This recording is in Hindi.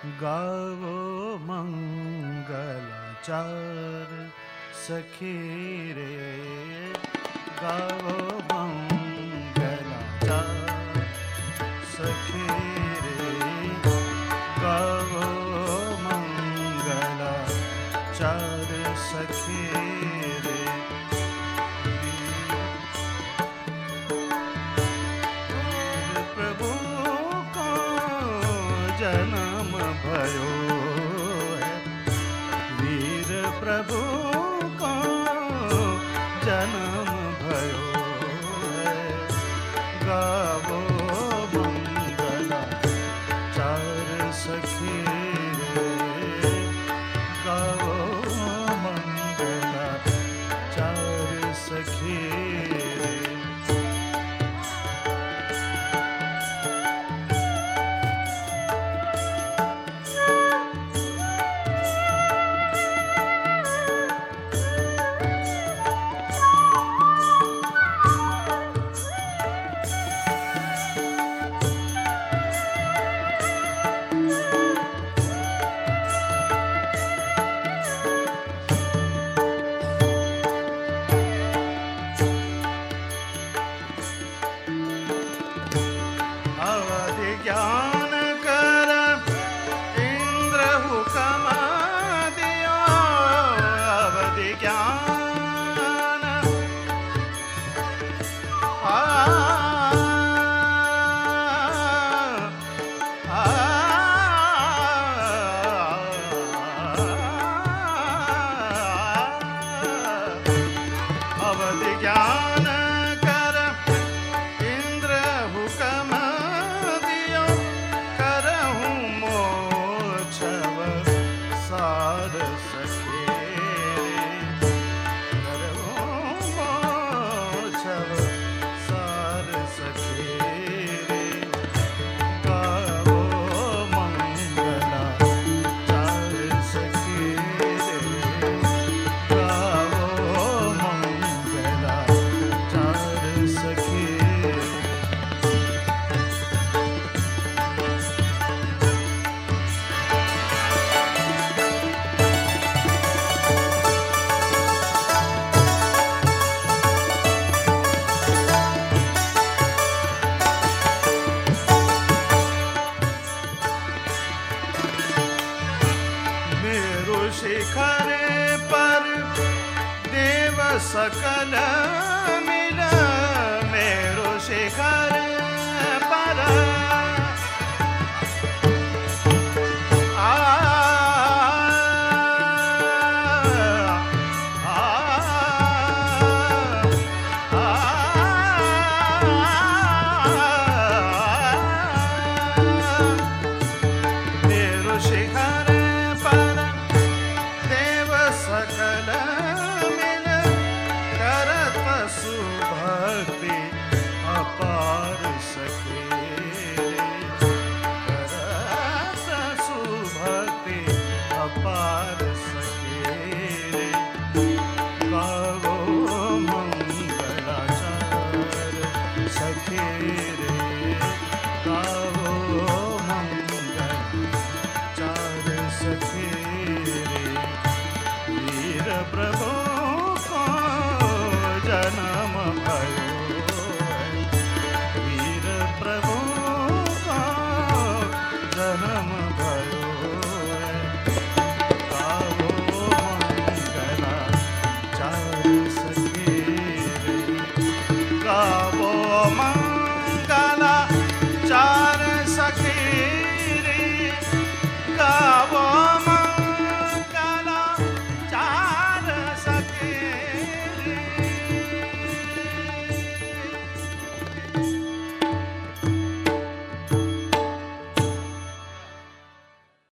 गावो मंगलाचार सखी रे, गावो मंगलाचार सखी रे, गावो मंगलाचार सखी रे। प्रभु को जन्म भयो है, वीर प्रभु को जन्म भयो है, गावो मंगलाचार सखी रे, गावो मंगलाचार सखी रे। ज्ञान कर इंद्र हुकम दियो, अवधि ज्ञान अवधि ज्ञान कर इंद्र हुकम सार सखे रे, छव सार सखे रे, गावो मंगलाचार सखे रे, गावो मंगलाचार सखे रे। शिखर पर देव सकल मिल, मेरो शिखर